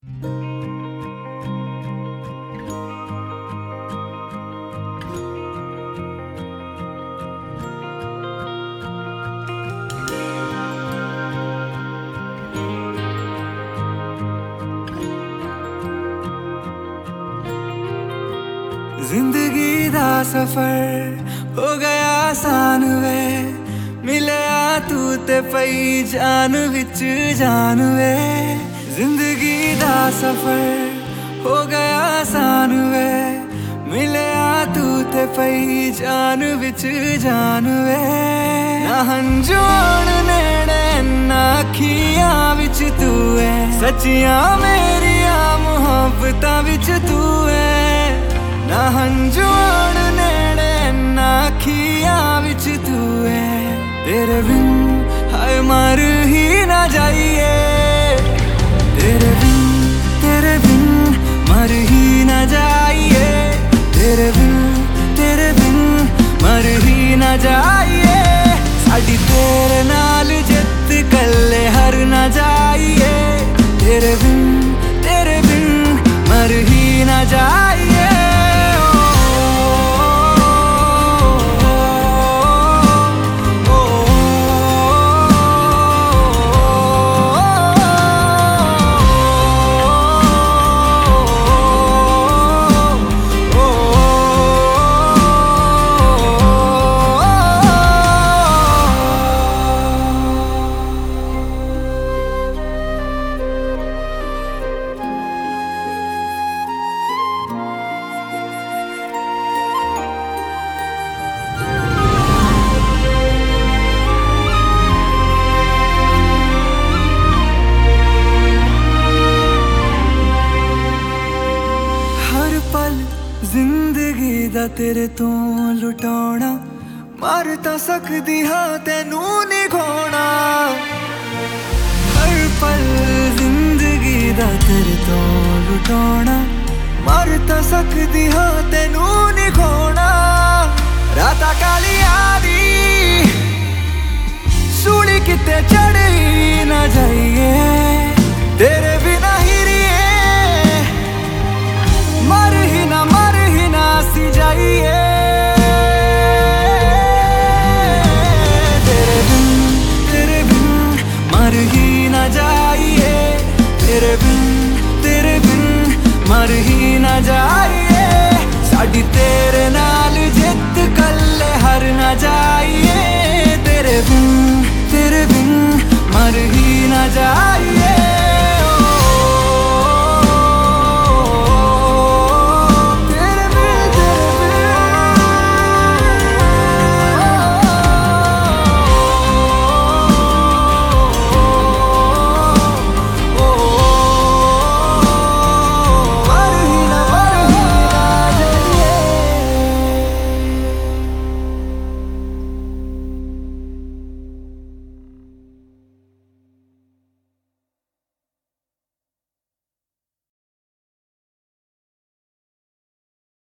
जिंदगी दा सफर हो गया आसान वे, मिलया तू ते पई जान विच जान वे। जिंदगी दा सफर हो गया आसान वे, मिलया तू ते पई जान विच जान वे। ना हंजूण नेड़े ना अखियां विच तू है, सच्चियां मेरिया मुहब्बतां विच तू है। ना हंजूण नेड़े ना अखियां विच तू है, तेरे बिन हाय मर ही ना जाइए। तेरे बिन मर ही ना जाइए। तेरे बिन मर ही ना जाइए। साडी तेरे नाल जित कल्ले हर ना जाइए। तेरे बिन मर ही ना जाइए। जिंदगी दा तेरे तो लुटाना, मार तां सकदी हां तैनू नहीं खोना। हर पल जिंदगी दा तेरे तो लुटाना, मार तां सकदी हां तैनू नहीं खोना। राता कालिया दी सूली किते चढ़ी ना जाइए। तेरे बिना सी जाइए। तेरे बिन मर ही ना जाइए। तेरे बिन मर ही ना जाइए। साडी तेरे नाल जित कल्ले हर ना जाइए। तेरे बिन मर ही ना जाइए।